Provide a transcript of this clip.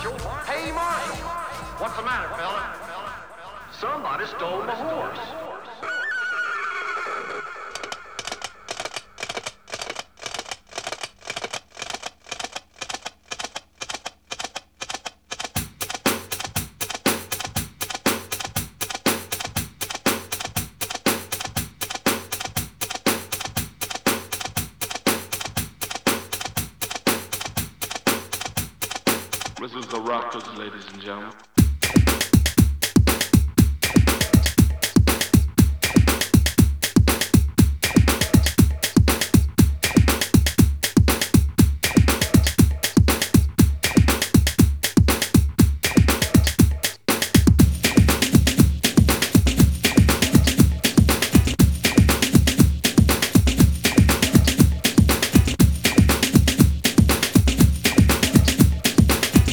Hey, Marshal! What's the matter, fella? Somebody stole my horse. This is the Rockers, ladies and gentlemen.